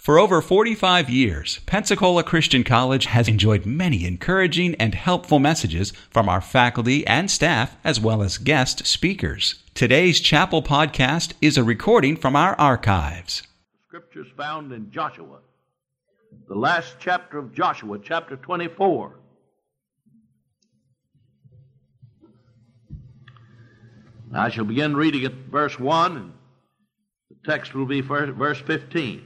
For over 45 years, Pensacola Christian College has enjoyed many encouraging and helpful messages from our faculty and staff, as well as guest speakers. Today's Chapel podcast is a recording from our archives. Scriptures found in Joshua, the last chapter of Joshua, chapter 24. I shall begin reading at verse 1, and the text will be verse 15.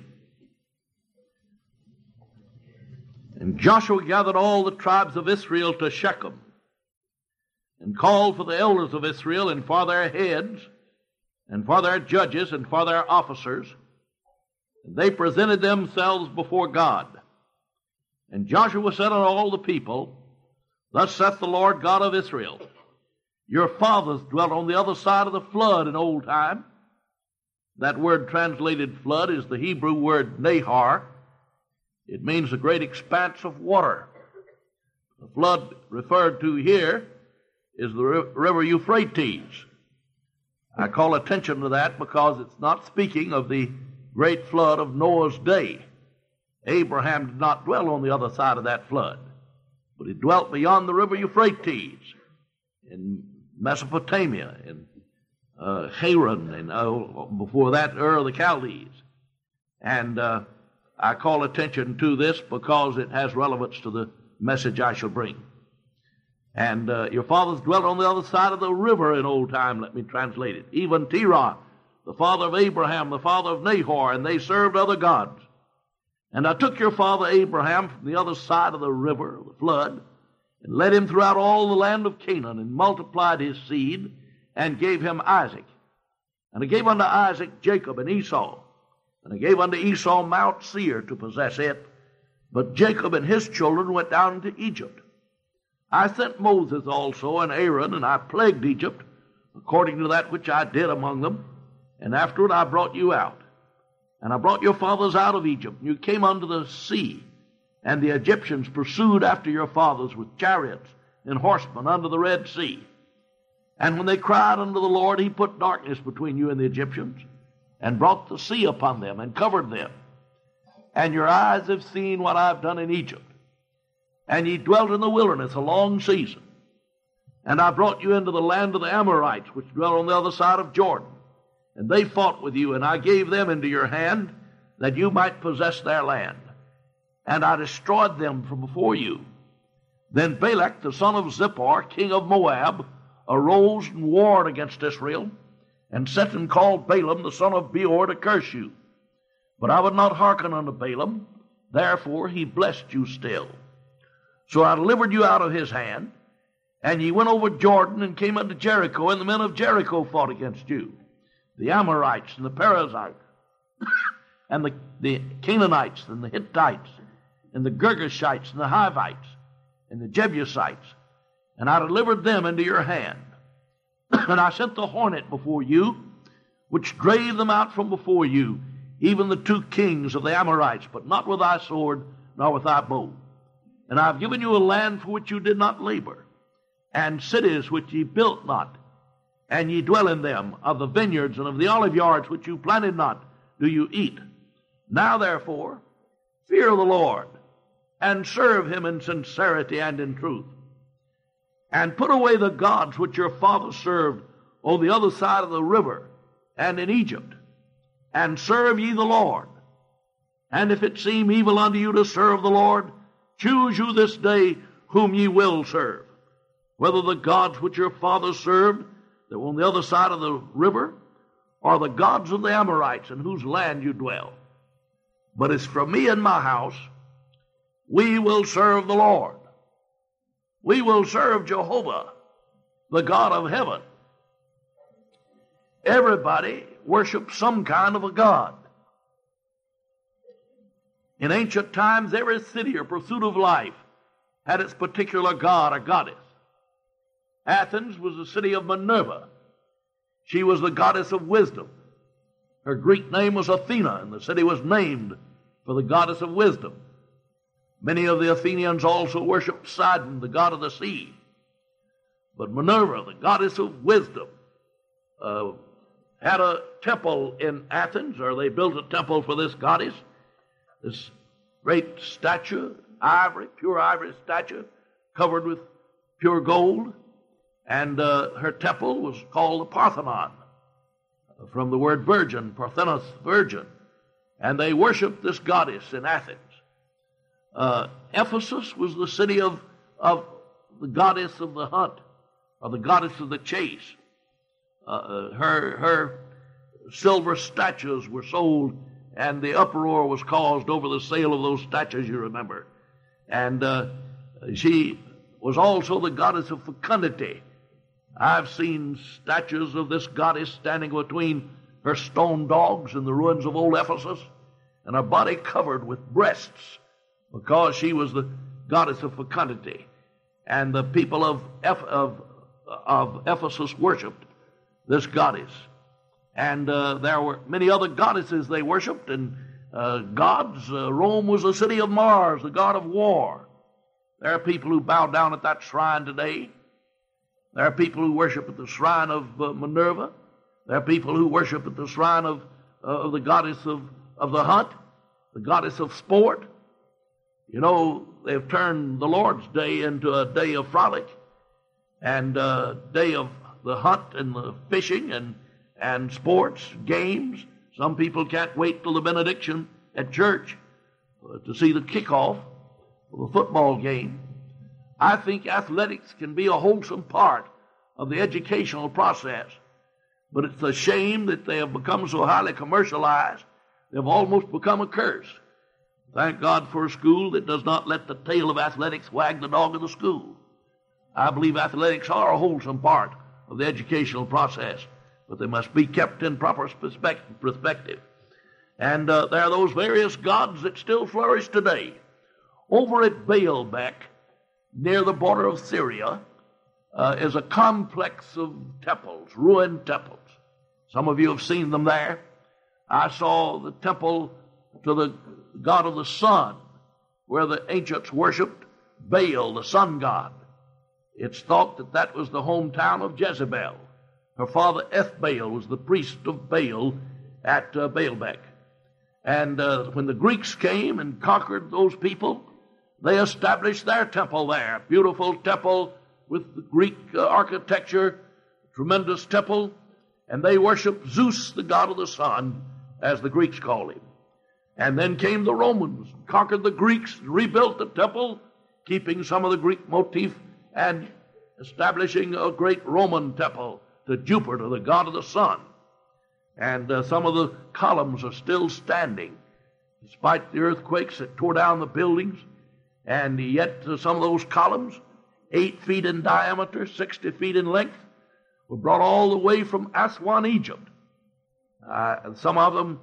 And Joshua gathered all the tribes of Israel to Shechem, and called for the elders of Israel, and for their heads, and for their judges, and for their officers. And they presented themselves before God. And Joshua said unto all the people, Thus saith the Lord God of Israel, Your fathers dwelt on the other side of the flood in old time. That word translated flood is the Hebrew word Nahar. It means a great expanse of water. The flood referred to here is the river Euphrates. I call attention to that because it's not speaking of the great flood of Noah's day. Abraham did not dwell on the other side of that flood, but he dwelt beyond the river Euphrates in Mesopotamia, in Haran, and before that, Ur of the Chaldees. And I call attention to this because it has relevance to the message I shall bring. And your fathers dwelt on the other side of the river in old time, let me translate it. Even Terah, the father of Abraham, the father of Nahor, and they served other gods. And I took your father Abraham from the other side of the river, the flood, and led him throughout all the land of Canaan, and multiplied his seed, and gave him Isaac. And I gave unto Isaac Jacob and Esau. And I gave unto Esau Mount Seir to possess it. But Jacob and his children went down into Egypt. I sent Moses also and Aaron, and I plagued Egypt, according to that which I did among them. And afterward I brought you out. And I brought your fathers out of Egypt, and you came unto the sea. And the Egyptians pursued after your fathers with chariots and horsemen unto the Red Sea. And when they cried unto the Lord, he put darkness between you and the Egyptians, and brought the sea upon them, and covered them. And your eyes have seen what I have done in Egypt. And ye dwelt in the wilderness a long season. And I brought you into the land of the Amorites, which dwell on the other side of Jordan. And they fought with you, and I gave them into your hand, that you might possess their land. And I destroyed them from before you. Then Balak, the son of Zippor, king of Moab, arose and warred against Israel, and sent and called Balaam, the son of Beor, to curse you. But I would not hearken unto Balaam, therefore he blessed you still. So I delivered you out of his hand, and ye went over Jordan, and came unto Jericho, and the men of Jericho fought against you, the Amorites, and the Perizzites, and the Canaanites, and the Hittites, and the Girgashites, and the Hivites, and the Jebusites, and I delivered them into your hand. And I sent the hornet before you, which drave them out from before you, even the two kings of the Amorites, but not with thy sword, nor with thy bow. And I have given you a land for which you did not labor, and cities which ye built not, and ye dwell in them. Of the vineyards and of the olive yards which you planted not, do you eat. Now therefore, fear the Lord, and serve him in sincerity and in truth. And put away the gods which your fathers served on the other side of the river and in Egypt, and serve ye the Lord. And if it seem evil unto you to serve the Lord, choose you this day whom ye will serve, whether the gods which your fathers served that were on the other side of the river, or the gods of the Amorites in whose land you dwell. But as for me and my house, we will serve the Lord. We will serve Jehovah, the God of heaven. Everybody worships some kind of a god. In ancient times, every city or pursuit of life had its particular god or goddess. Athens was the city of Minerva. She was the goddess of wisdom. Her Greek name was Athena, and the city was named for the goddess of wisdom. Many of the Athenians also worshiped Poseidon, the god of the sea. But Minerva, the goddess of wisdom, had a temple in Athens, or they built a temple for this goddess, this great statue, ivory, pure ivory statue, covered with pure gold. And her temple was called the Parthenon, from the word virgin, Parthenos, virgin. And they worshiped this goddess in Athens. Ephesus was the city of the goddess of the hunt, or the goddess of the chase. Her silver statues were sold, and the uproar was caused over the sale of those statues, you remember. And she was also the goddess of fecundity. I've seen statues of this goddess standing between her stone dogs in the ruins of old Ephesus, and her body covered with breasts, because she was the goddess of fecundity. And the people of Ephesus worshipped this goddess. And there were many other goddesses they worshipped, and gods. Rome was the city of Mars, the god of war. There are people who bow down at that shrine today. There are people who worship at the shrine of Minerva. There are people who worship at the shrine of the goddess of the hunt, the goddess of sport. You know, they've turned the Lord's Day into a day of frolic, and a day of the hunt and the fishing and sports, games. Some people can't wait till the benediction at church to see the kickoff of a football game. I think athletics can be a wholesome part of the educational process, but it's a shame that they have become so highly commercialized, they've almost become a curse. Thank God for a school that does not let the tail of athletics wag the dog of the school. I believe athletics are a wholesome part of the educational process, but they must be kept in proper perspective. And there are those various gods that still flourish today. Over at Baalbek, near the border of Syria, is a complex of temples, ruined temples. Some of you have seen them there. I saw the temple to the god of the sun, where the ancients worshipped Baal, the sun god. It's thought that that was the hometown of Jezebel. Her father Ethbaal was the priest of Baal at Baalbek. And when the Greeks came and conquered those people, they established their temple there. Beautiful temple with the Greek architecture, tremendous temple. And they worshiped Zeus, the god of the sun, as the Greeks called him. And then came the Romans, conquered the Greeks, rebuilt the temple, keeping some of the Greek motif and establishing a great Roman temple to Jupiter, the god of the sun. And some of the columns are still standing, despite the earthquakes that tore down the buildings. And yet some of those columns, 8 feet in diameter, 60 feet in length, were brought all the way from Aswan, Egypt. And some of them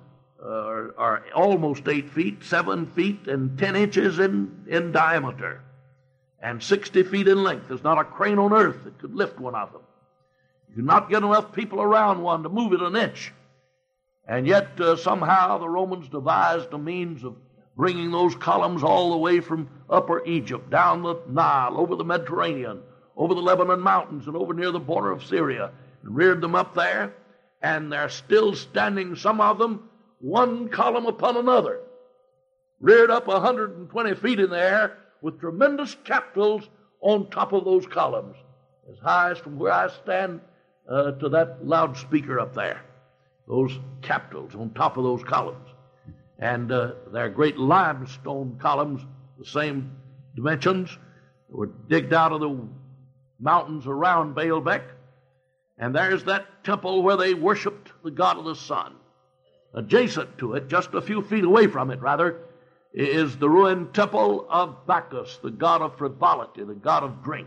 are almost 8 feet, 7 feet, and 10 inches in diameter, and 60 feet in length. There's not a crane on earth that could lift one of them. You could not get enough people around one to move it an inch. And yet somehow the Romans devised a means of bringing those columns all the way from Upper Egypt, down the Nile, over the Mediterranean, over the Lebanon mountains, and over near the border of Syria, and reared them up there. And they're still standing, some of them, one column upon another, reared up 120 feet in the air with tremendous capitals on top of those columns, as high as from where I stand to that loudspeaker up there. Those capitals on top of those columns. And they're great limestone columns, the same dimensions, were digged out of the mountains around Baalbek. And there's that temple where they worshipped the god of the sun. Adjacent to it, just a few feet away from it, rather, is the ruined temple of Bacchus, the god of frivolity, the god of drink.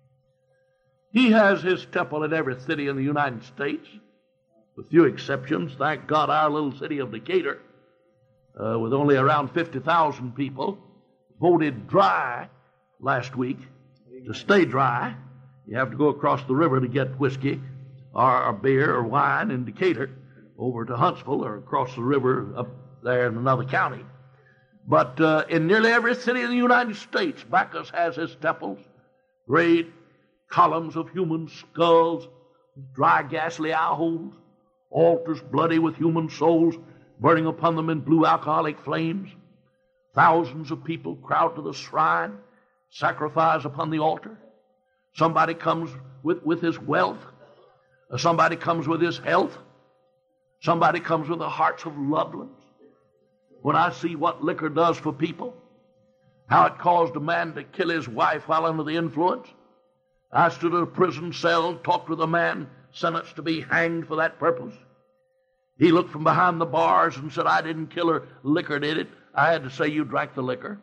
He has his temple in every city in the United States, with few exceptions. Thank God our little city of Decatur, with only around 50,000 people, voted dry last week. To stay dry, you have to go across the river to get whiskey or beer or wine in Decatur, over to Huntsville or across the river up there in another county. But in nearly every city in the United States, Bacchus has his temples, great columns of human skulls, dry ghastly eye holes, altars bloody with human souls burning upon them in blue alcoholic flames. Thousands of people crowd to the shrine, sacrifice upon the altar. Somebody comes with his wealth. Somebody comes with his health. Somebody comes with the hearts of loved ones. When I see what liquor does for people, how it caused a man to kill his wife while under the influence. I stood in a prison cell, talked with a man sentenced to be hanged for that purpose. He looked from behind the bars and said, I didn't kill her, liquor did it. I had to say, you drank the liquor.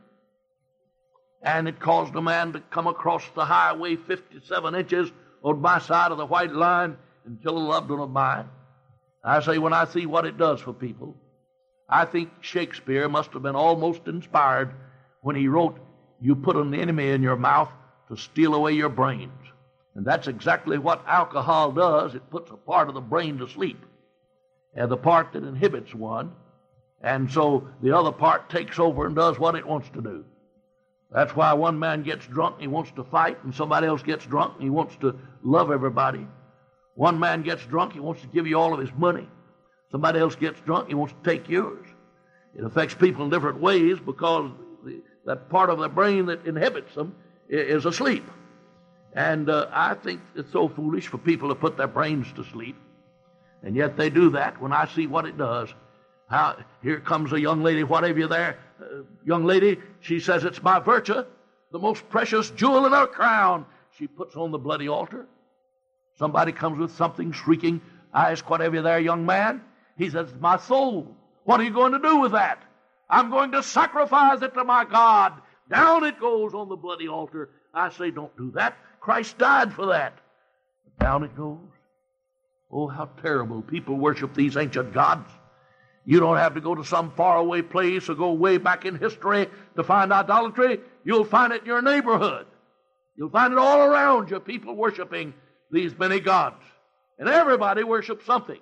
And it caused a man to come across the highway 57 inches on my side of the white line and kill a loved one of mine. I say, when I see what it does for people, I think Shakespeare must have been almost inspired when he wrote, you put an enemy in your mouth to steal away your brains. And that's exactly what alcohol does. It puts a part of the brain to sleep, and the part that inhibits one. And so the other part takes over and does what it wants to do. That's why one man gets drunk and he wants to fight, and somebody else gets drunk and he wants to love everybody. One man gets drunk, he wants to give you all of his money. Somebody else gets drunk, he wants to take yours. It affects people in different ways because that part of the brain that inhibits them is asleep. And I think it's so foolish for people to put their brains to sleep. And yet they do that. When I see what it does, here comes a young lady, what have you there? Young lady, she says, it's my virtue, the most precious jewel in her crown. She puts on the bloody altar. Somebody comes with something shrieking. I ask, what have you there, young man? He says, my soul. What are you going to do with that? I'm going to sacrifice it to my God. Down it goes on the bloody altar. I say, don't do that. Christ died for that. Down it goes. Oh, how terrible. People worship these ancient gods. You don't have to go to some faraway place or go way back in history to find idolatry. You'll find it in your neighborhood. You'll find it all around you, people worshiping these many gods. And everybody worships something.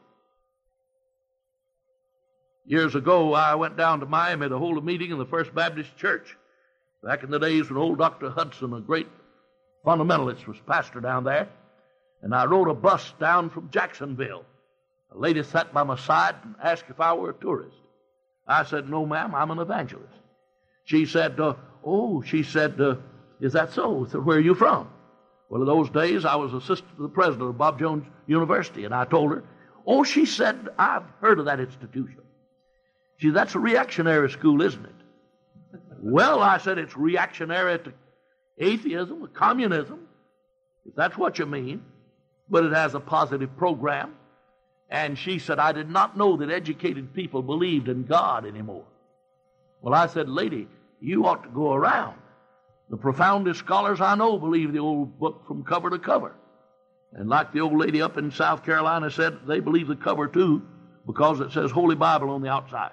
Years ago, I went down to Miami to hold a meeting in the First Baptist Church. Back in the days when old Dr. Hudson, a great fundamentalist, was pastor down there. And I rode a bus down from Jacksonville. A lady sat by my side and asked if I were a tourist. I said, no, ma'am, I'm an evangelist. She said, is that so? I said, where are you from? Well, in those days, I was assistant to the president of Bob Jones University, and I told her, oh, she said, I've heard of that institution. She said, that's a reactionary school, isn't it? Well, I said, it's reactionary to atheism, communism, if that's what you mean, but it has a positive program. And she said, I did not know that educated people believed in God anymore. Well, I said, lady, you ought to go around. The profoundest scholars I know believe the old book from cover to cover. And like the old lady up in South Carolina said, they believe the cover too because it says Holy Bible on the outside.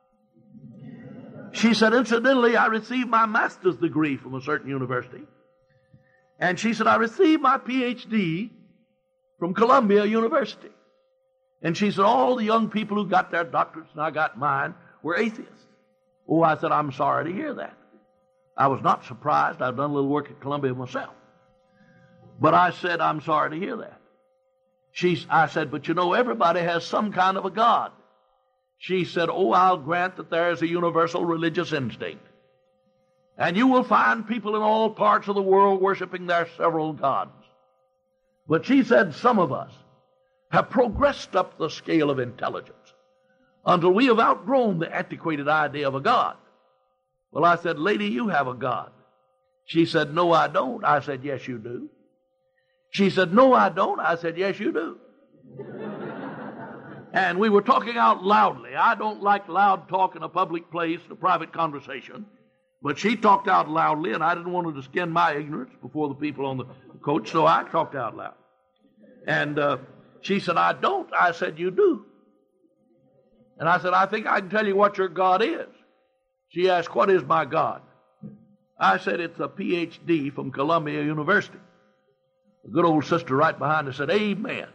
She said, incidentally, I received my master's degree from a certain university. And she said, I received my PhD from Columbia University. And she said, all the young people who got their doctorates, and I got mine, were atheists. Oh, I said, I'm sorry to hear that. I was not surprised. I've done a little work at Columbia myself. But I said, I'm sorry to hear that. I said, but you know, everybody has some kind of a God. She said, oh, I'll grant that there is a universal religious instinct. And you will find people in all parts of the world worshiping their several gods. But she said, some of us have progressed up the scale of intelligence until we have outgrown the antiquated idea of a God. Well, I said, lady, you have a God. She said, no, I don't. I said, yes, you do. She said, no, I don't. I said, yes, you do. And we were talking out loudly. I don't like loud talk in a public place, in a private conversation. But she talked out loudly, and I didn't want her to skin my ignorance before the people on the coach, so I talked out loud. And she said, I don't. I said, you do. And I said, I think I can tell you what your God is. She asked, what is my God? I said, it's a PhD from Columbia University. The good old sister right behind us said, amen.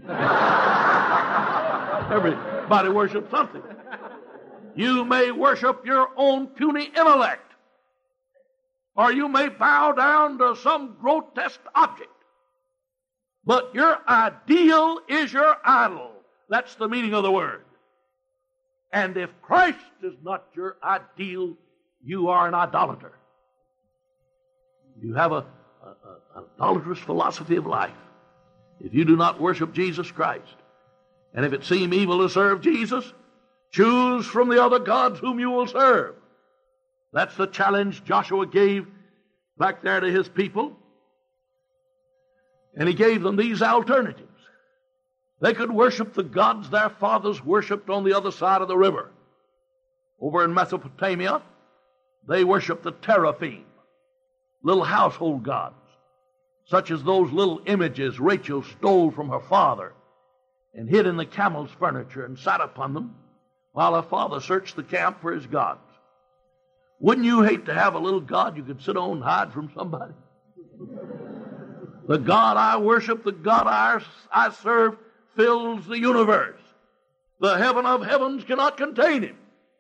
Everybody worships something. You may worship your own puny intellect, or you may bow down to some grotesque object. But your ideal is your idol. That's the meaning of the word. And if Christ is not your ideal, you are an idolater. You have an idolatrous philosophy of life. If you do not worship Jesus Christ, and if it seem evil to serve Jesus, choose from the other gods whom you will serve. That's the challenge Joshua gave back there to his people. And he gave them these alternatives. They could worship the gods their fathers worshipped on the other side of the river. Over in Mesopotamia, they worshiped the teraphim, little household gods, such as those little images Rachel stole from her father and hid in the camel's furniture and sat upon them while her father searched the camp for his gods. Wouldn't you hate to have a little god you could sit on and hide from somebody? The God I worship, the God I serve, fills the universe. The heaven of heavens cannot contain him.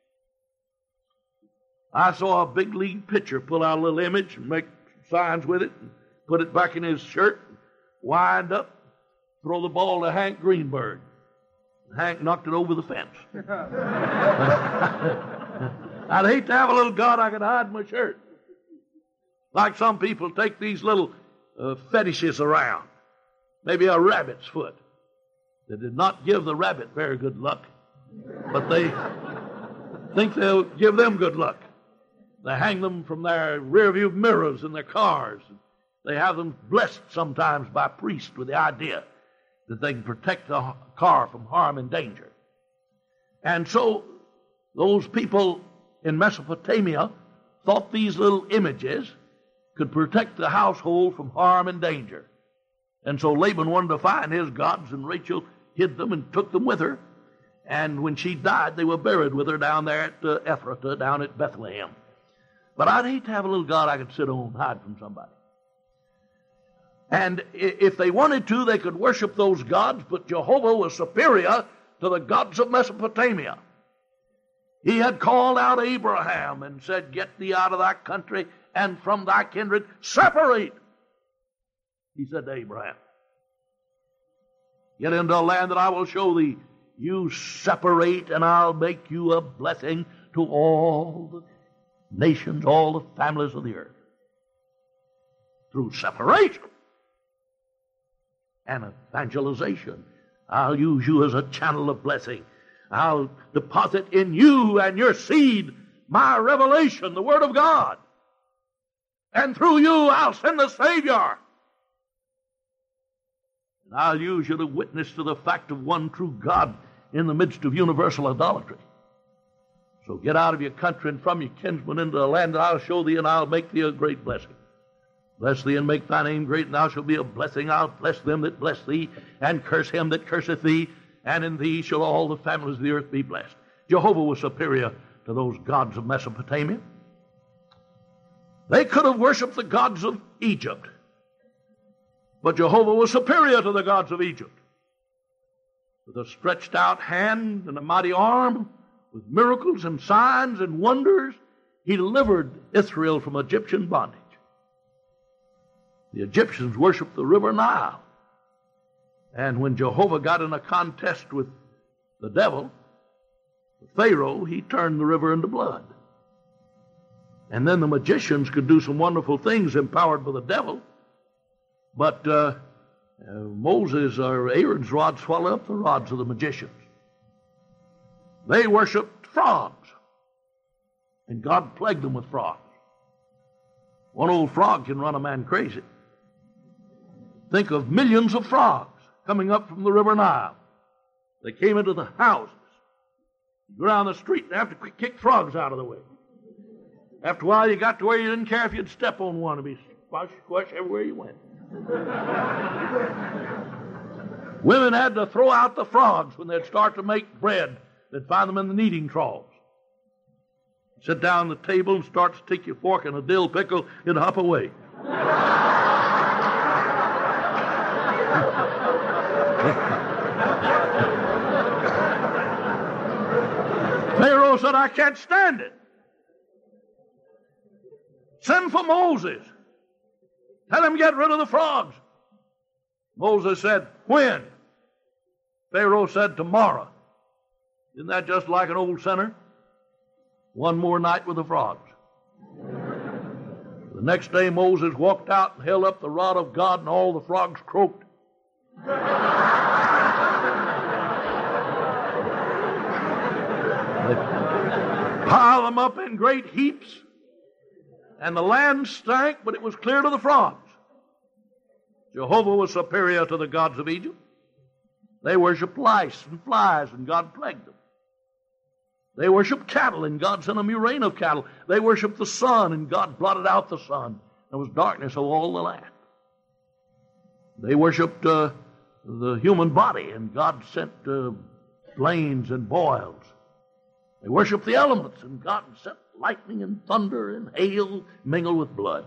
I saw a big league pitcher pull out a little image and make signs with it and put it back in his shirt, wind up, throw the ball to Hank Greenberg. Hank knocked it over the fence. I'd hate to have a little god I could hide in my shirt. Like some people take these little fetishes around. Maybe a rabbit's foot. They did not give the rabbit very good luck, but they think they'll give them good luck. They hang them from their rearview mirrors in their cars. They have them blessed sometimes by priests with the idea that they can protect the car from harm and danger. And so those people in Mesopotamia thought these little images could protect the household from harm and danger. And so Laban wanted to find his gods, and Rachel hid them and took them with her. And when she died, they were buried with her down there at Ephrathah, down at Bethlehem. But I'd hate to have a little god I could sit on and hide from somebody. And if they wanted to, they could worship those gods, but Jehovah was superior to the gods of Mesopotamia. He had called out Abraham and said, "Get thee out of thy country and from thy kindred, separate." He said to Abraham, "Get into a land that I will show thee. You separate, and I'll make you a blessing to all the nations, all the families of the earth." Through separation and evangelization, I'll use you as a channel of blessing. I'll deposit in you and your seed my revelation, the Word of God. And through you, I'll send the Savior. And I'll use you to witness to the fact of one true God in the midst of universal idolatry. So get out of your country and from your kinsmen into the land that I'll show thee, and I'll make thee a great blessing. Bless thee and make thy name great, and thou shalt be a blessing. I'll bless them that bless thee, and curse him that curseth thee, and in thee shall all the families of the earth be blessed. Jehovah was superior to those gods of Mesopotamia. They could have worshipped the gods of Egypt, but Jehovah was superior to the gods of Egypt. With a stretched out hand and a mighty arm, with miracles and signs and wonders, he delivered Israel from Egyptian bondage. The Egyptians worshipped the river Nile. And when Jehovah got in a contest with the devil, Pharaoh, he turned the river into blood. And then the magicians could do some wonderful things empowered by the devil. But Moses or Aaron's rod swallowed up the rods of the magicians. They worshipped frogs. And God plagued them with frogs. One old frog can run a man crazy. Think of millions of frogs coming up from the river Nile. They came into the houses. You go down the street and have to kick frogs out of the way. After a while, you got to where you didn't care if you'd step on one. It'd be squash everywhere you went. Women had to throw out the frogs when they'd start to make bread. They'd find them in the kneading troughs. Sit down at the table and start to stick your fork in a dill pickle, it'd hop away. Pharaoh said, "I can't stand it. Send for Moses. Tell him to get rid of the frogs." Moses said, "When?" Pharaoh said, "Tomorrow." Isn't that just like an old sinner? One more night with the frogs. The next day Moses walked out and held up the rod of God, and all the frogs croaked. They piled them up in great heaps, and the land stank, but it was clear to the frogs. Jehovah was superior to the gods of Egypt. They worshiped lice and flies, and God plagued them. They worshiped cattle, and God sent a murrain of cattle. They worshiped the sun, and God blotted out the sun. There was darkness over all the land. They worshiped the human body, and God sent rains and boils. They worshiped the elements, and God sent lightning and thunder and hail mingled with blood.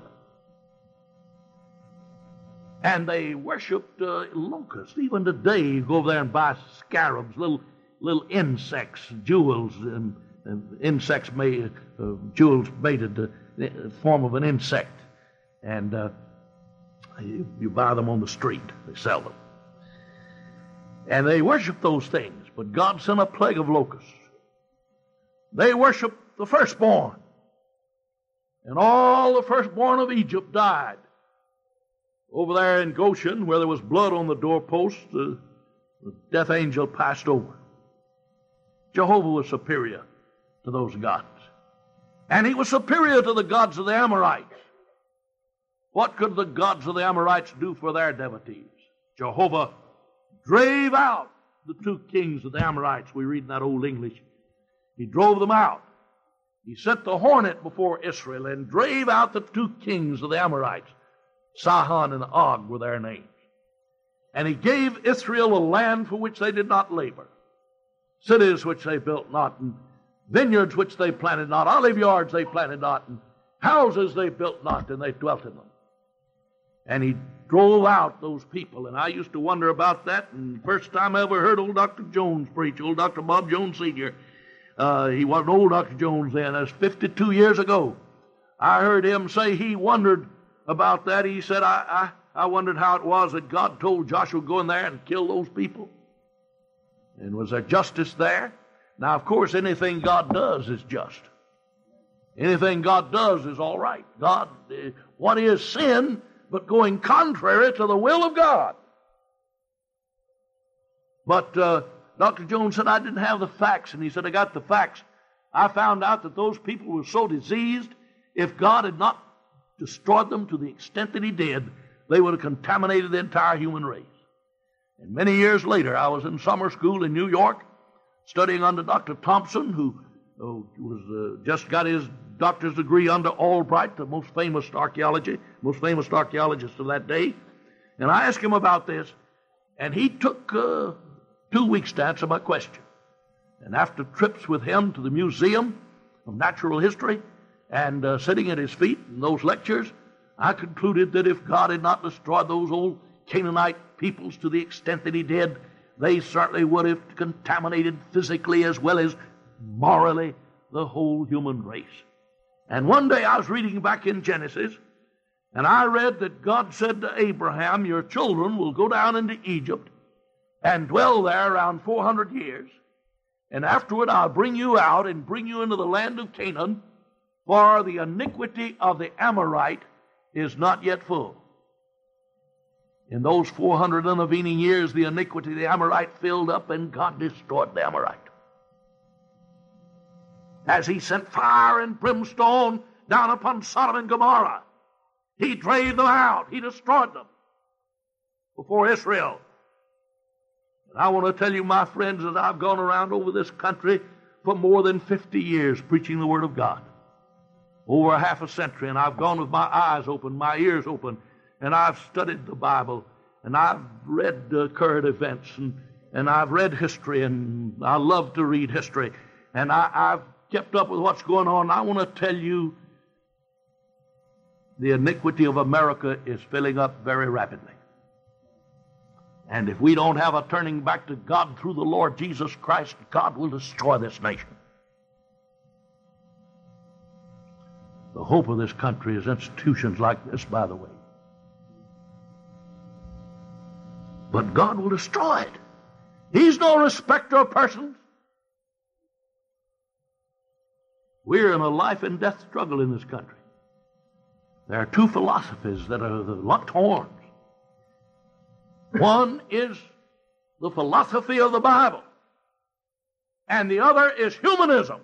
And they worshipped locusts. Even today, you go over there and buy scarabs, little insects, jewels, and insects made, jewels made in the form of an insect. And you buy them on the street. They sell them. And they worship those things. But God sent a plague of locusts. They worship the firstborn. And all the firstborn of Egypt died. Over there in Goshen, where there was blood on the doorpost, the death angel passed over. Jehovah was superior to those gods. And he was superior to the gods of the Amorites. What could the gods of the Amorites do for their devotees? Jehovah drave out the two kings of the Amorites. We read in that old English. He drove them out. He sent the hornet before Israel and drave out the two kings of the Amorites. Sihon and Og were their names. And he gave Israel a land for which they did not labor, cities which they built not, and vineyards which they planted not, olive yards they planted not, and houses they built not, and they dwelt in them. And he drove out those people. And I used to wonder about that. And the first time I ever heard old Dr. Jones preach, old Dr. Bob Jones Sr., he wasn't old Dr. Jones then, that was 52 years ago. I heard him say he wondered about that. He said, I wondered how it was that God told Joshua to go in there and kill those people. And was there justice there? Now, of course, anything God does is just. Anything God does is all right. God, what is sin but going contrary to the will of God? But Dr. Jones said, I didn't have the facts. And he said, I got the facts. I found out that those people were so diseased, if God had not destroyed them to the extent that he did, they would have contaminated the entire human race. And many years later, I was in summer school in New York, studying under Dr. Thompson, who was just got his doctor's degree under Albright, the most famous archaeologist of that day. And I asked him about this, and he took 2 weeks to answer my question. And after trips with him to the Museum of Natural History and sitting at his feet in those lectures, I concluded that if God had not destroyed those old Canaanite peoples to the extent that he did, they certainly would have contaminated physically as well as morally the whole human race. And one day I was reading back in Genesis, and I read that God said to Abraham, your children will go down into Egypt and dwell there around 400 years, and afterward I'll bring you out and bring you into the land of Canaan, for the iniquity of the Amorite is not yet full. In those 400 intervening years, the iniquity of the Amorite filled up, and God destroyed the Amorite. As he sent fire and brimstone down upon Sodom and Gomorrah, he drave them out. He destroyed them before Israel. And I want to tell you, my friends, that I've gone around over this country for more than 50 years preaching the Word of God. Over a half a century, and I've gone with my eyes open, my ears open, and I've studied the Bible, and I've read current events, and I've read history, and I love to read history, and I've kept up with what's going on. I want to tell you, the iniquity of America is filling up very rapidly. And if we don't have a turning back to God through the Lord Jesus Christ, God will destroy this nation. The hope of this country is institutions like this, by the way. But God will destroy it. He's no respecter of persons. We're in a life and death struggle in this country. There are two philosophies that are the locked horns. One is the philosophy of the Bible, and the other is humanism.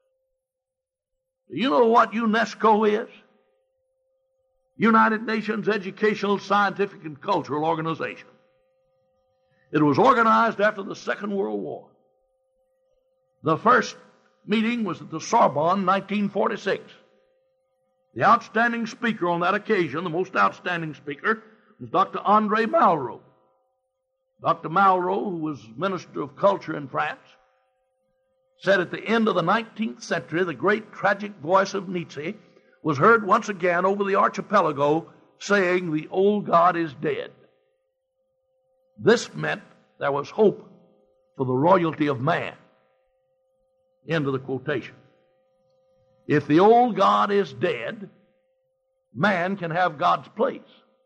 Do you know what UNESCO is? United Nations Educational, Scientific, and Cultural Organization. It was organized after the Second World War. The first meeting was at the Sorbonne in 1946. The outstanding speaker on that occasion, the most outstanding speaker, was Dr. André Malraux. Dr. Malraux, who was Minister of Culture in France, said at the end of the 19th century, the great tragic voice of Nietzsche was heard once again over the archipelago saying, "The old God is dead." This meant there was hope for the royalty of man. End of the quotation. If the old God is dead, man can have God's place.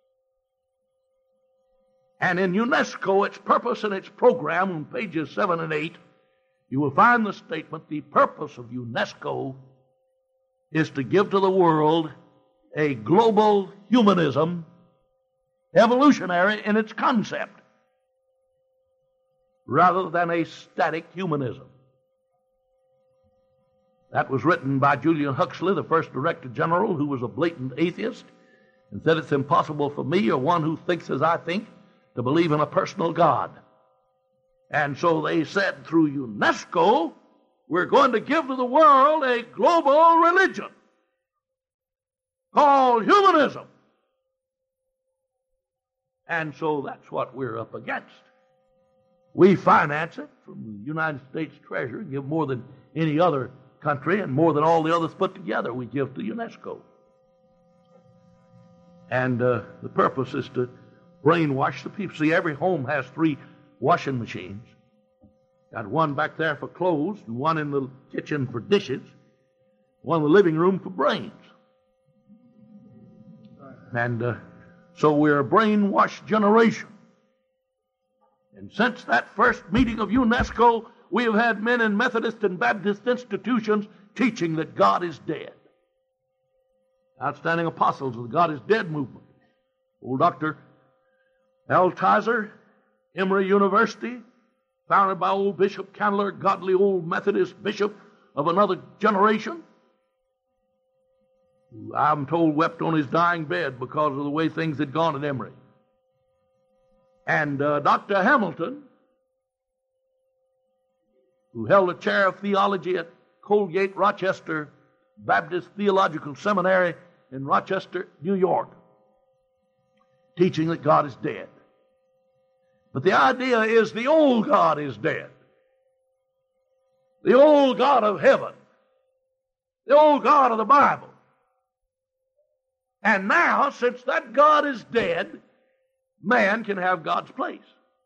And in UNESCO, its purpose and its program on pages 7 and 8, you will find the statement, the purpose of UNESCO is to give to the world a global humanism, evolutionary in its concept, rather than a static humanism. That was written by Julian Huxley, the first Director General, who was a blatant atheist, and said it's impossible for me, or one who thinks as I think, to believe in a personal God. And so they said through UNESCO, we're going to give to the world a global religion called humanism. And so that's what we're up against. We finance it from the United States Treasury, give more than any other country and more than all the others put together we give to UNESCO. And the purpose is to brainwash the people. See, every home has 3 washing machines. Got one back there for clothes, and one in the kitchen for dishes, one in the living room for brains. And so we're a brainwashed generation. And since that first meeting of UNESCO, we have had men in Methodist and Baptist institutions teaching that God is dead. Outstanding apostles of the God is Dead movement. Old Dr. Altizer, Emory University, founded by old Bishop Candler, godly old Methodist bishop of another generation, who I'm told wept on his dying bed because of the way things had gone at Emory. And Dr. Hamilton, who held a chair of theology at Colgate Rochester Baptist Theological Seminary in Rochester, New York, teaching that God is dead. But the idea is the old God is dead. The old God of heaven. The old God of the Bible. And now, since that God is dead, man can have God's place.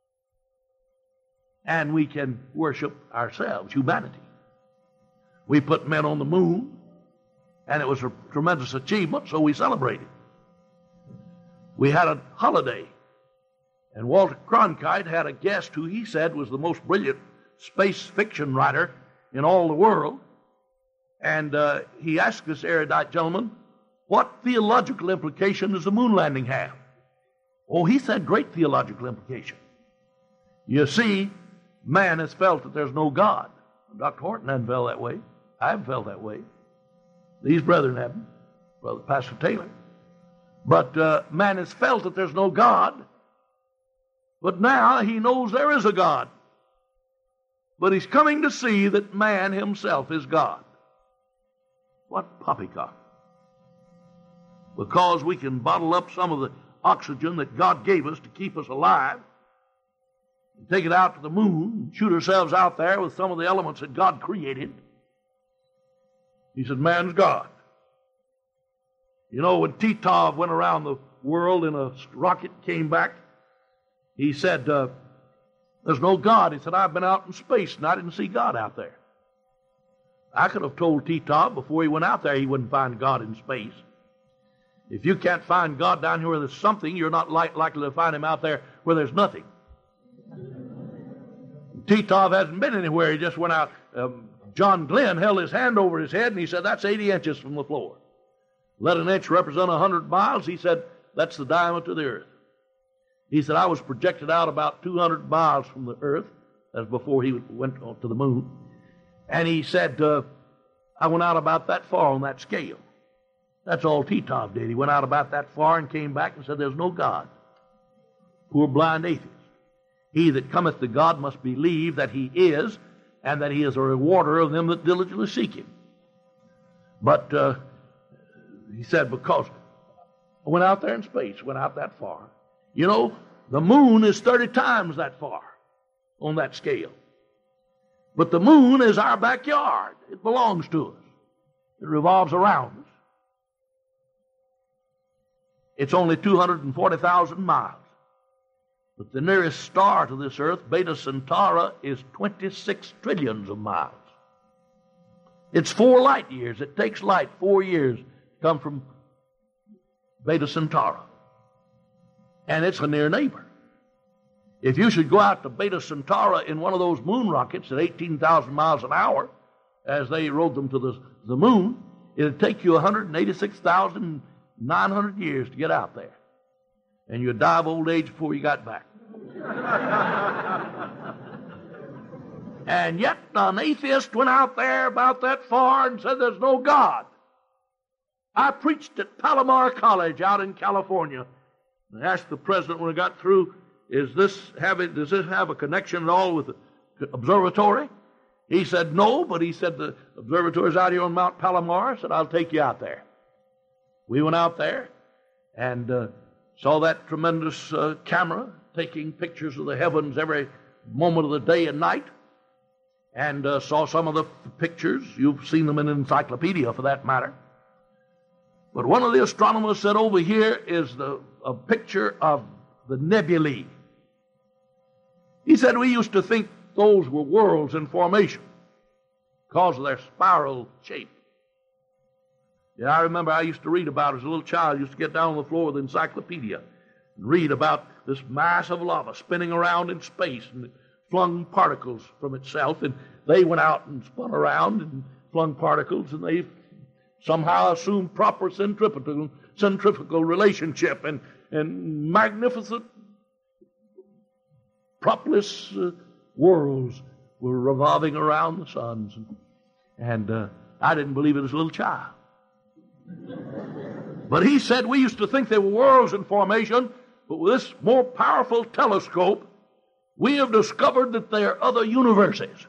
And we can worship ourselves, humanity. We put men on the moon, and it was a tremendous achievement, so we celebrated. We had a holiday, and Walter Cronkite had a guest who he said was the most brilliant space fiction writer in all the world. And he asked this erudite gentleman, what theological implication does the moon landing have? Oh, he said great theological implication. You see, man has felt that there's no God. Dr. Horton hasn't felt that way. I haven't felt that way. These brethren haven't. Brother Pastor Taylor. But man has felt that there's no God. But now he knows there is a God. But he's coming to see that man himself is God. What poppycock. Because we can bottle up some of the oxygen that God gave us to keep us alive, and take it out to the moon, and shoot ourselves out there with some of the elements that God created. He said, man's God. You know, when Titov went around the world in a rocket, came back, he said, there's no God. He said, I've been out in space and I didn't see God out there. I could have told Titov before he went out there he wouldn't find God in space. If you can't find God down here where there's something, you're not likely to find him out there where there's nothing. Titov hasn't been anywhere. He just went out John Glenn held his hand over his head and he said, that's 80 inches from the floor. Let an inch represent 100 miles. He said, that's the diameter of the earth. He said, I was projected out about 200 miles from the earth. That's before he went to the moon. And he said, I went out about that far on that scale. That's all Titov did. He went out about that far and came back and said, there's no God. Poor blind atheist. He that cometh to God must believe that he is, and that he is a rewarder of them that diligently seek him. But he said, because I went out there in space, went out that far. You know, the moon is 30 times that far on that scale. But the moon is our backyard. It belongs to us. It revolves around us. It's only 240,000 miles. But the nearest star to this earth, Beta Centauri, is 26 trillions of miles. It's 4 light years. It takes light 4 years to come from Beta Centauri. And it's a near neighbor. If you should go out to Beta Centauri in one of those moon rockets at 18,000 miles an hour, as they rode them to the moon, it would take you 186,900 years to get out there. And you'd die of old age before you got back. And yet an atheist went out there about that far and said there's no God. I preached at Palomar College out in California. I asked the president when I got through, does this have a connection at all with the observatory? He said no, but he said the observatory's out here on Mount Palomar. I said, I'll take you out there. We went out there and saw that tremendous camera taking pictures of the heavens every moment of the day and night, and saw some of the pictures. You've seen them in an encyclopedia, for that matter. But one of the astronomers said, over here is a picture of the nebulae. He said, we used to think those were worlds in formation because of their spiral shape. Yeah, I remember I used to read about it as a little child. I used to get down on the floor with the encyclopedia and read about this mass of lava spinning around in space, and it flung particles from itself, and they went out and spun around and flung particles, and they somehow assumed proper centrifugal relationship, and magnificent propolis worlds were revolving around the suns. And I didn't believe it as a little child. But he said we used to think they were worlds in formation, but with this more powerful telescope, we have discovered that they are other universes.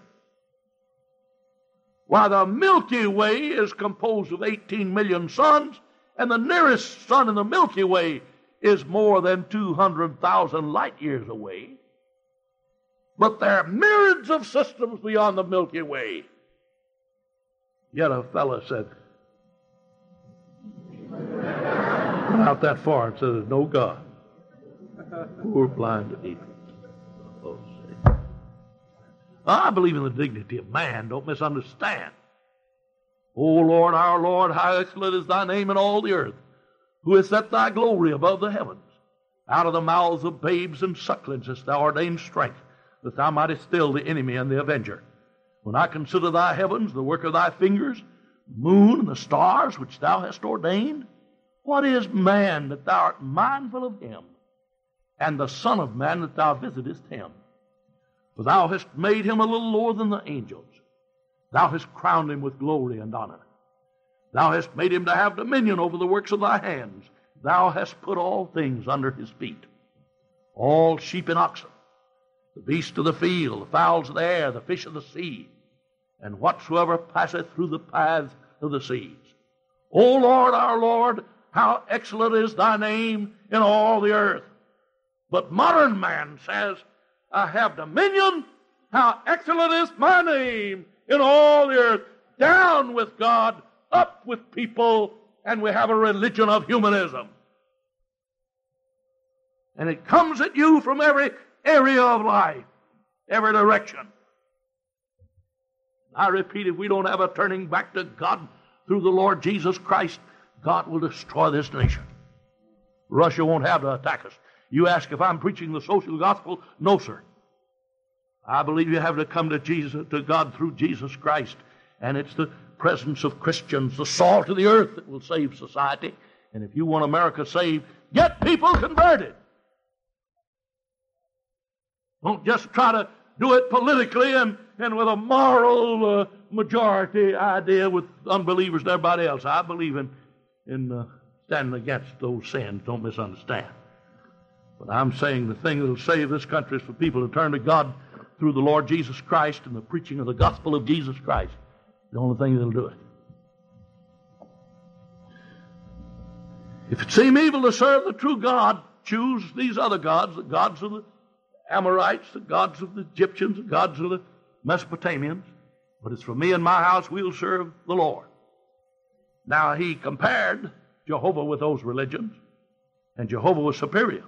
While the Milky Way is composed of 18 million suns, and the nearest sun in the Milky Way is more than 200,000 light years away. But there are myriads of systems beyond the Milky Way. Yet a fellow said, went out that far and said, there's no God. Poor blind atheist. I believe in the dignity of man. Don't misunderstand. O Lord, our Lord, how excellent is thy name in all the earth, who hast set thy glory above the heavens. Out of the mouths of babes and sucklings hast thou ordained strength, that thou mightest still the enemy and the avenger. When I consider thy heavens, the work of thy fingers, the moon and the stars which thou hast ordained, what is man that thou art mindful of him, and the Son of Man that thou visitest him? For thou hast made him a little lower than the angels. Thou hast crowned him with glory and honor. Thou hast made him to have dominion over the works of thy hands. Thou hast put all things under his feet, all sheep and oxen, the beasts of the field, the fowls of the air, the fish of the sea, and whatsoever passeth through the paths of the seas. O Lord, our Lord, how excellent is thy name in all the earth. But modern man says, I have dominion. How excellent is my name in all the earth. Down with God, up with people, and we have a religion of humanism. And it comes at you from every area of life, every direction. I repeat, if we don't have a turning back to God through the Lord Jesus Christ, God will destroy this nation. Russia won't have to attack us. You ask if I'm preaching the social gospel? No, sir. I believe you have to come to God through Jesus Christ And it's the presence of Christians, the salt of the earth, that will save society. And if you want America saved, get people converted. Don't just try to do it politically and with a moral majority idea with unbelievers and everybody else. I believe in standing against those sins. Don't misunderstand. But I'm saying the thing that will save this country is for people to turn to God through the Lord Jesus Christ and the preaching of the gospel of Jesus Christ. The only thing that'll do it. If it seem evil to serve the true God, choose these other gods, the gods of the Amorites, the gods of the Egyptians, the gods of the Mesopotamians. But it's for me and my house, we'll serve the Lord. Now, he compared Jehovah with those religions, and Jehovah was superior.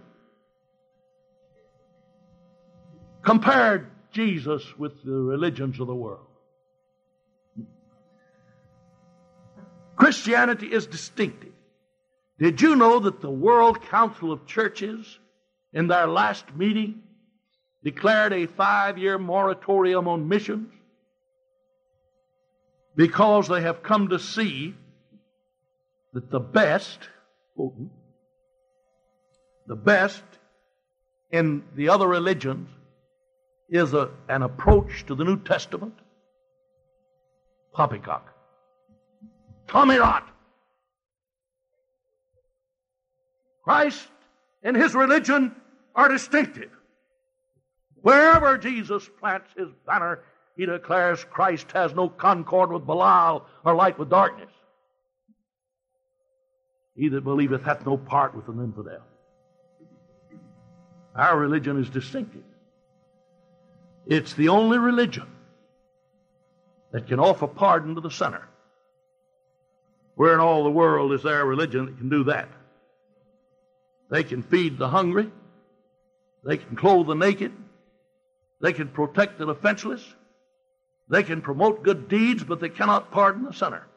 Compared Jesus with the religions of the world. Christianity is distinctive. Did you know that the World Council of Churches, in their last meeting, declared a 5-year moratorium on missions? Because they have come to see that the best in the other religions is an approach to the New Testament. Poppycock. Tommy rot. Christ and his religion are distinctive. Wherever Jesus plants his banner, he declares Christ has no concord with Belial or light with darkness. He that believeth hath no part with an infidel. Our religion is distinctive. It's the only religion that can offer pardon to the sinner. Where in all the world is there a religion that can do that? They can feed the hungry. They can clothe the naked. They can protect the defenseless. They can promote good deeds, but they cannot pardon the sinner.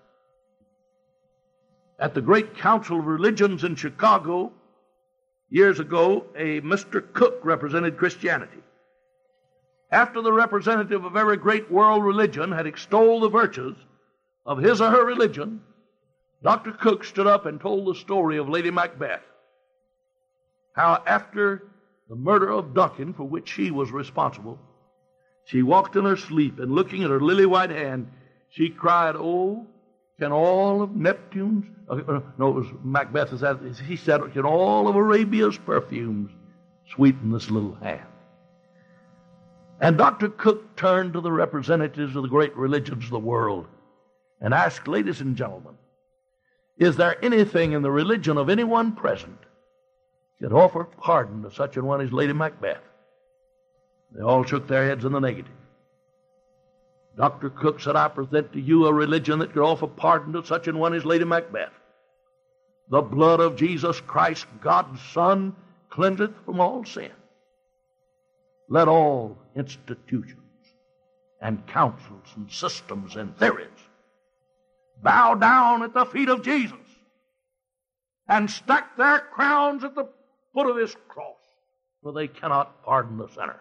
At the Great Council of Religions in Chicago, years ago, a Mr. Cook represented Christianity. After the representative of every great world religion had extolled the virtues of his or her religion, Dr. Cook stood up and told the story of Lady Macbeth. How after the murder of Duncan, for which she was responsible, she walked in her sleep, and looking at her lily-white hand, she cried, "Oh, can all of Neptune's," no, it was Macbeth, he said, "can all of Arabia's perfumes sweeten this little hand?" And Dr. Cook turned to the representatives of the great religions of the world and asked, "Ladies and gentlemen, is there anything in the religion of anyone present that offer pardon to such an one as Lady Macbeth?" They all shook their heads in the negative. Dr. Cook said, "I present to you a religion that could offer pardon to such an one as Lady Macbeth. The blood of Jesus Christ, God's Son, cleanseth from all sin. Let all institutions and councils and systems and theories bow down at the feet of Jesus and stack their crowns at the foot of his cross, for they cannot pardon the sinner."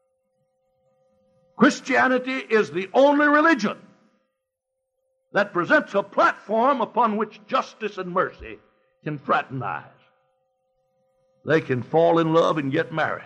Christianity is the only religion that presents a platform upon which justice and mercy can fraternize. They can fall in love and get married.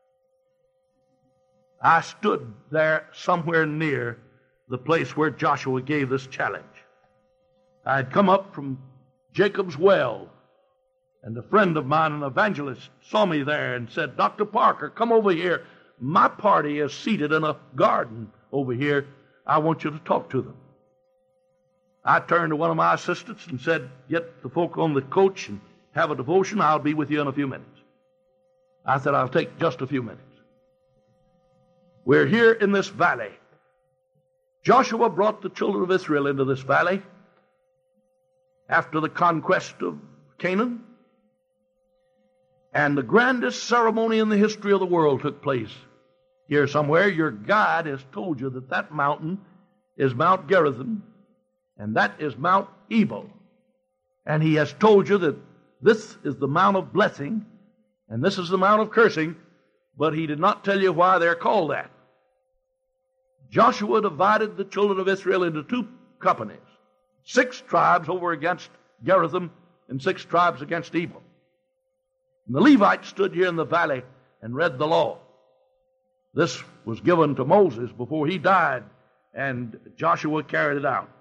I stood there somewhere near the place where Joshua gave this challenge. I had come up from Jacob's Well, and a friend of mine, an evangelist, saw me there and said, "Dr. Parker, come over here. My party is seated in a garden over here. I want you to talk to them." I turned to one of my assistants and said, "Get the folk on the coach and have a devotion. I'll be with you in a few minutes." I said, "I'll take just a few minutes." We're here in this valley. Joshua brought the children of Israel into this valley after the conquest of Canaan. And the grandest ceremony in the history of the world took place here somewhere. Your guide has told you that that mountain is Mount Gerizim, and that is Mount Ebal. And he has told you that this is the Mount of Blessing, and this is the Mount of Cursing, but he did not tell you why they're called that. Joshua divided the children of Israel into 2 companies, 6 tribes over against Gerizim and 6 tribes against Ebal. And the Levites stood here in the valley and read the law. This was given to Moses before he died, and Joshua carried it out.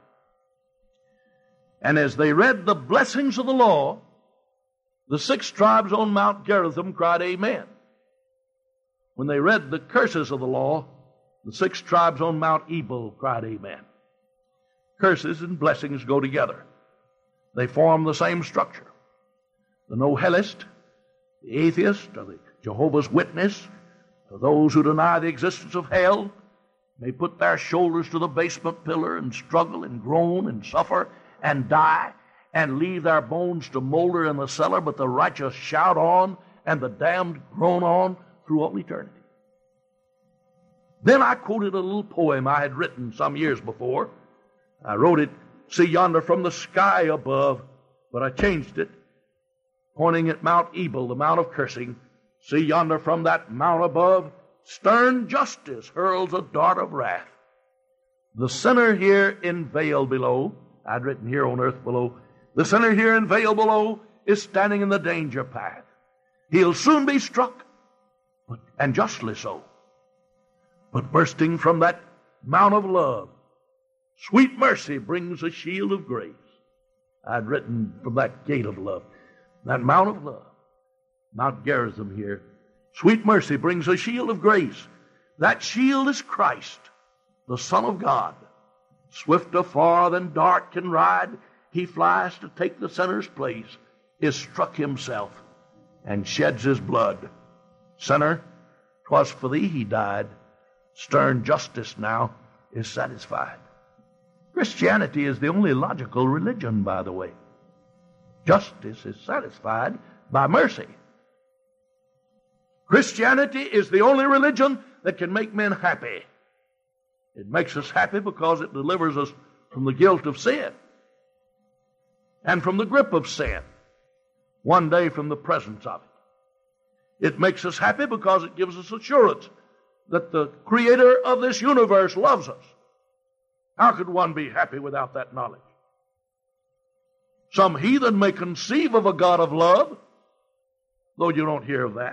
And as they read the blessings of the law, the 6 tribes on Mount Gerizim cried, Amen. When they read the curses of the law, the 6 tribes on Mount Ebal cried, Amen. Curses and blessings go together. They form the same structure. The no-hellist, the atheist, or the Jehovah's Witness, or those who deny the existence of hell, may put their shoulders to the basement pillar and struggle and groan and suffer and die and leave their bones to molder in the cellar, but the righteous shout on and the damned groan on through all eternity. Then I quoted a little poem I had written some years before. I wrote it, See yonder from the sky above, but I changed it, pointing at Mount Ebal, the mount of cursing. See yonder from that mount above, stern justice hurls a dart of wrath. The sinner here in vale below, I'd written here on earth below, the sinner here in vale below is standing in the danger path. He'll soon be struck, and justly so. But bursting from that mount of love, sweet mercy brings a shield of grace. I'd written from that gate of love, that mount of love, Mount Gerizim here. Sweet mercy brings a shield of grace. That shield is Christ, the Son of God. Swifter far than dart can ride, he flies to take the sinner's place, is struck himself, and sheds his blood. Sinner, 'twas for thee he died. Stern justice now is satisfied. Christianity is the only logical religion, by the way. Justice is satisfied by mercy. Christianity is the only religion that can make men happy. It makes us happy because it delivers us from the guilt of sin and from the grip of sin, one day from the presence of it. It makes us happy because it gives us assurance that the Creator of this universe loves us. How could one be happy without that knowledge? Some heathen may conceive of a God of love, though you don't hear of that.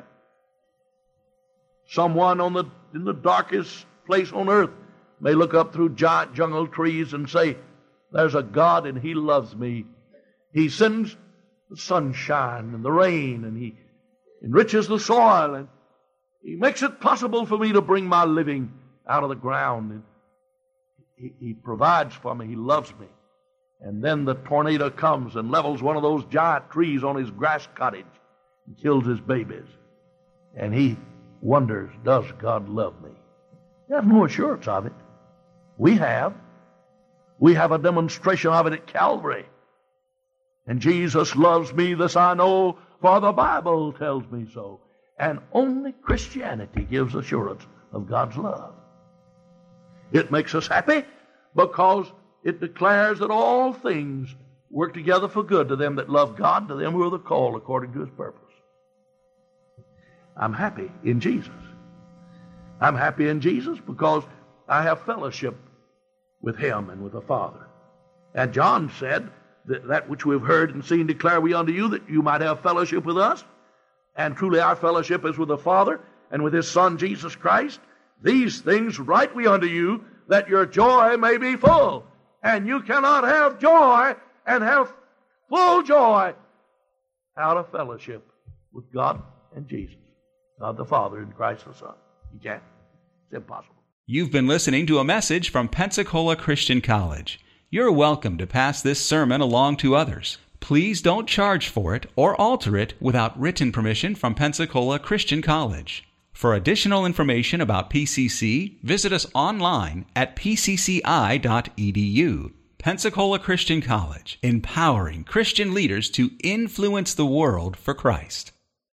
Someone in the darkest place on earth may look up through giant jungle trees and say, there's a God and He loves me. He sends the sunshine and the rain, and He enriches the soil, and He makes it possible for me to bring my living out of the ground. And He provides for me. He loves me. And then the tornado comes and levels one of those giant trees on his grass cottage and kills his babies. And he wonders, does God love me? He has no assurance of it. We have. We have a demonstration of it at Calvary. And Jesus loves me, this I know, for the Bible tells me so. And only Christianity gives assurance of God's love. It makes us happy because it declares that all things work together for good to them that love God, to them who are the called according to His purpose. I'm happy in Jesus. I'm happy in Jesus because I have fellowship with Him and with the Father. And John said that which we have heard and seen declare we unto you, that you might have fellowship with us. And truly our fellowship is with the Father and with His Son Jesus Christ. These things write we unto you, that your joy may be full. And you cannot have joy and have full joy out of fellowship with God and Jesus, God the Father and Christ the Son. You can't. It's impossible. You've been listening to a message from Pensacola Christian College. You're welcome to pass this sermon along to others. Please don't charge for it or alter it without written permission from Pensacola Christian College. For additional information about PCC, visit us online at pcci.edu. Pensacola Christian College, empowering Christian leaders to influence the world for Christ.